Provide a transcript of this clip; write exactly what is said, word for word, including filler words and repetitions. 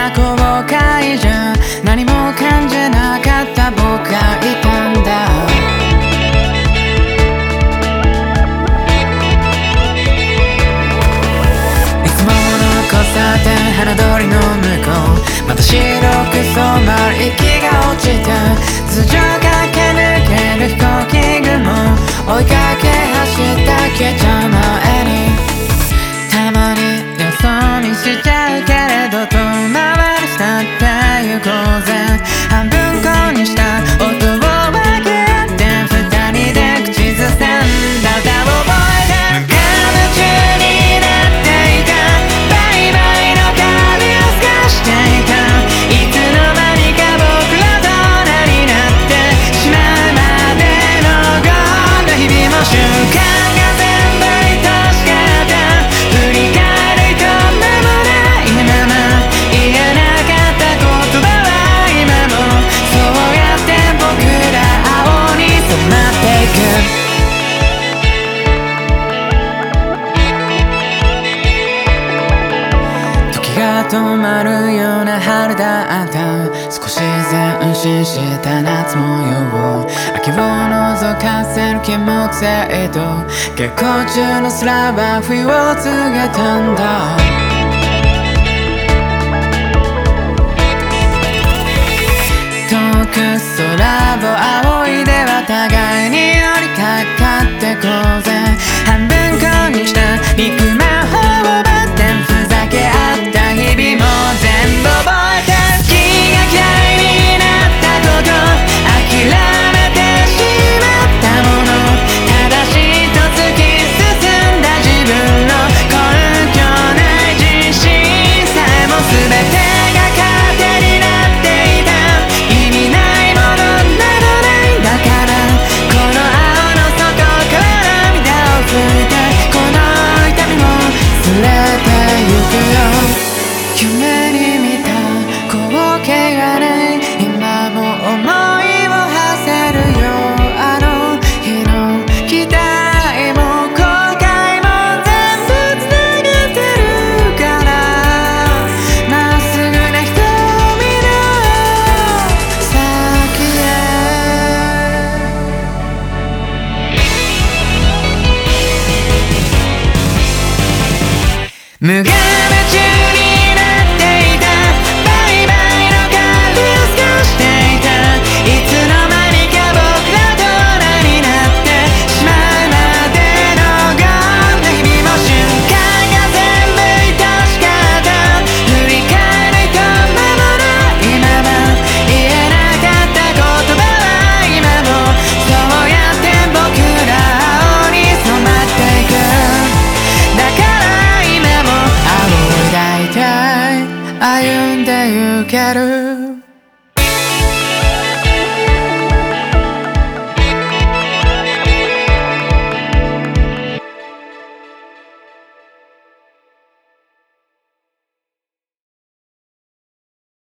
な後悔じゃ何も感じなかった僕がいたんだ。いつもの交差点花通りの向こうまた白く染まる息が落ちて頭上駆け抜ける飛行機雲追いかけ走った消えちゃう前にたまによそ見しちゃうけれど遠回りしたって行こうぜ。半分こにした音を分け合って二人で口ずさんだ歌を覚えて無我夢中になっていたバイバイの旅を透かしていたいつの間にか僕らとなになってしまうまでのこんな日々も習慣が全部愛しかった振り返ると何もないまま言えなかった言葉は今もそうやって僕ら青に染まっていく。時が止まるような春だった少し前進した夏模様秋を覗かせる金木犀と下校中の空は冬を告げたんだ。遠く空を仰いでは互いに寄りかかってこうぜ。半分こにした肉まん頬をバってふざけ合った日々も全部覚えて好きが嫌いになったこと諦めてしまったもの正しいと突き進んだ自分の根拠ない自信さえも全てが糧になっていた意味ないものなどないんだからこの青の底から涙を拭いてこの痛みも連れてゆくよ。夢に見た光景がない今も思いを馳せるよあの日の期待も後悔も全部つなげてるからまっすぐな瞳の先へ無限